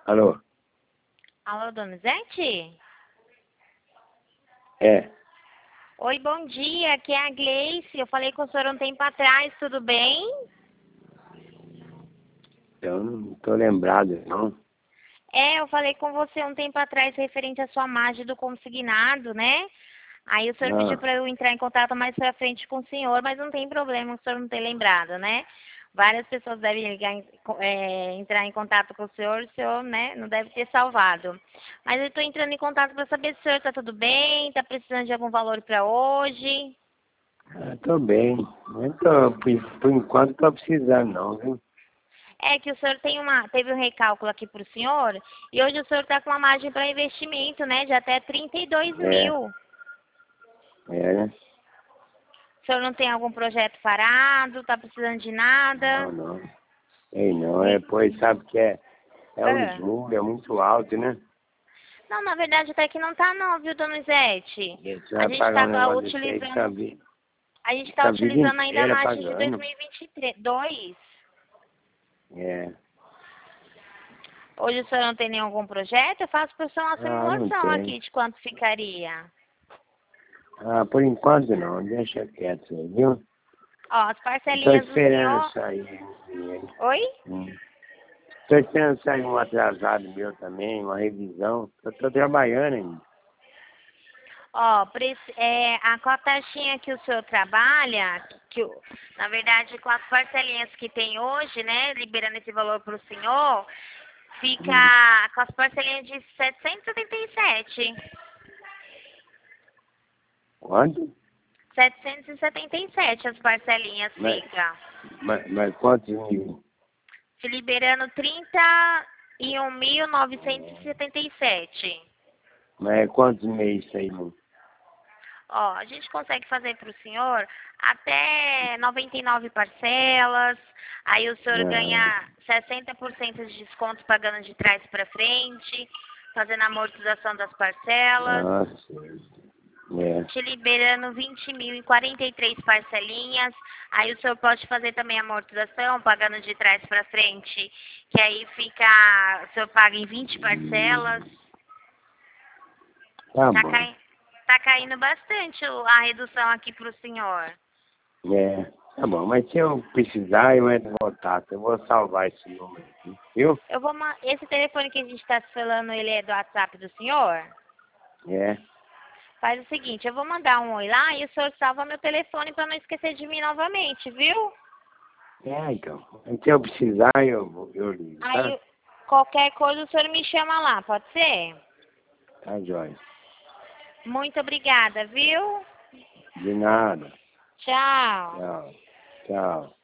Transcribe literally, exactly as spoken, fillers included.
Alô? Alô, Donizete? É. Oi, bom dia, aqui é a Gleice. Eu falei com o senhor um tempo atrás, tudo bem? Eu não tô lembrado, não. É, eu falei com você um tempo atrás referente à sua margem do consignado, né? Aí o senhor pediu Ah, para eu entrar em contato mais pra frente com o senhor, mas não tem problema o senhor não ter lembrado, né? Várias pessoas devem ligar, em- é, entrar em contato com o senhor, o senhor, né, não deve ter salvado. Mas eu estou entrando em contato para saber se o senhor está tudo bem, está precisando de algum valor para hoje. eu tô bem. Não tô, por, por enquanto, tô precisando, não, viu? É que o senhor tem uma, teve um recálculo aqui para o senhor e hoje o senhor está com uma margem para investimento, né, de até trinta e dois É, mil. é, né? O senhor não tem algum projeto parado, está precisando de nada? Não, não. Ei, não, é, Me- pois sabe que é, é o Ah. juro, é muito alto, né? Não, na verdade até que não tá não, viu, Donizete? E você A vai gente pagar um está negócio desse aí que essa utilizando, vida, a gente está essa vida utilizando ainda a inteira margem de pagando. dois mil e vinte e dois. É. Hoje o senhor não tem nenhum algum projeto? Eu faço para o senhor uma Ah, não simulação tem. aqui de quanto ficaria. Ah, por enquanto não, deixa quieto aí, viu? Ó, as Eu tô parcelinhas do esperando senhor... sair. Oi? Hum. Tô esperando sair um atrasado meu também, uma revisão. Eu tô trabalhando ainda. Ó, preci- é, a, com a taxinha que o senhor trabalha, que, o- na verdade com as parcelinhas que tem hoje, né, liberando esse valor para o senhor, Hum. fica com as parcelinhas de setecentos e setenta e sete. Quanto? setecentos e setenta e sete as parcelinhas Mas, fica. mas, mas quantos mil? Se liberando trinta e um mil novecentos e setenta e sete. Mas é quantos meses isso aí, não? Ó, a gente consegue fazer para o senhor até noventa e nove parcelas, aí o senhor Ah, ganha sessenta por cento de desconto pagando de trás para frente, fazendo a amortização das parcelas, nossa. É. te liberando vinte mil em quarenta e três parcelinhas, aí o senhor pode fazer também a amortização pagando de trás para frente, que aí fica, o senhor paga em vinte parcelas. Tá Tá, bom. cai... tá caindo bastante o- a redução aqui pro senhor. É. Tá bom, mas se eu precisar, eu entro em contato. Eu vou salvar esse número aqui, viu? Eu vou ma... Esse telefone que a gente está falando, ele é do WhatsApp do senhor? É. Faz o seguinte, eu vou mandar um oi lá e o senhor salva meu telefone para não esquecer de mim novamente, viu? É, então. Se eu precisar, eu, vou- eu ligo, tá? Aí qualquer coisa o senhor me chama lá, pode ser? Tá, jóia. Muito obrigada, viu? De nada. Tchau. Tchau. Tchau.